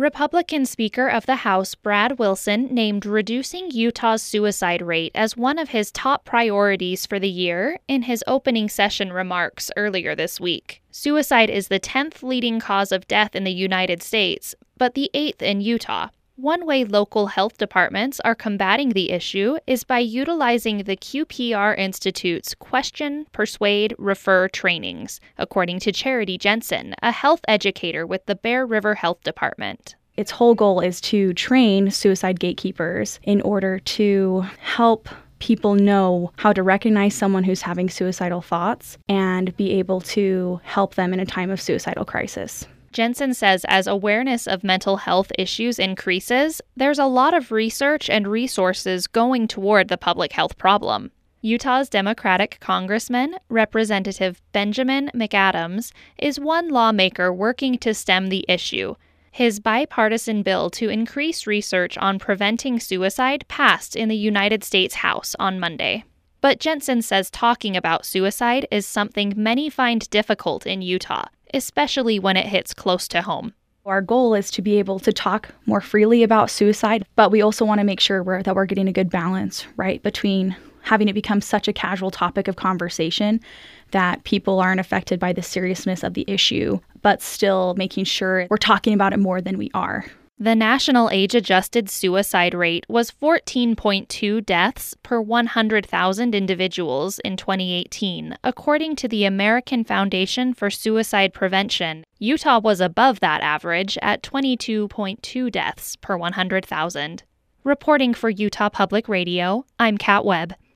Republican Speaker of the House Brad Wilson named reducing Utah's suicide rate as one of his top priorities for the year in his opening session remarks earlier this week. Suicide is the 10th leading cause of death in the United States, but the 8th in Utah. One way local health departments are combating the issue is by utilizing the QPR Institute's Question, Persuade, Refer trainings, according to Charity Jensen, a health educator with the Bear River Health Department. Its whole goal is to train suicide gatekeepers in order to help people know how to recognize someone who's having suicidal thoughts and be able to help them in a time of suicidal crisis. Jensen says as awareness of mental health issues increases, there's a lot of research and resources going toward the public health problem. Utah's Democratic Congressman, Representative Benjamin McAdams, is one lawmaker working to stem the issue. His bipartisan bill to increase research on preventing suicide passed in the United States House on Monday. But Jensen says talking about suicide is something many find difficult in Utah, especially when it hits close to home. Our goal is to be able to talk more freely about suicide, but we also want to make sure that we're getting a good balance, right, between having it become such a casual topic of conversation that people aren't affected by the seriousness of the issue, but still making sure we're talking about it more than we are. The national age-adjusted suicide rate was 14.2 deaths per 100,000 individuals in 2018, according to the American Foundation for Suicide Prevention. Utah was above that average at 22.2 deaths per 100,000. Reporting for Utah Public Radio, I'm Kat Webb.